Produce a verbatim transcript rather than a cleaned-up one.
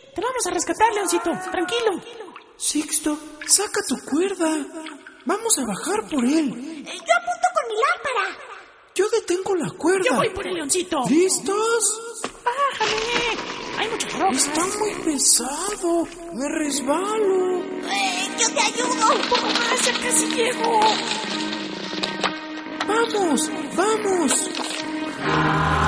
Te vamos a rescatar, Leoncito. Tranquilo. Sixto, saca tu cuerda. Vamos a bajar por él. Yo apunto con mi lámpara. Yo detengo la cuerda. Yo voy por el Leoncito. ¿Listos? Bájame. Hay muchas rocas. Está muy pesado. Me resbalo. Eh, yo te ayudo. Un poco más, ya casi llego. ¡Vamos! ¡Vamos!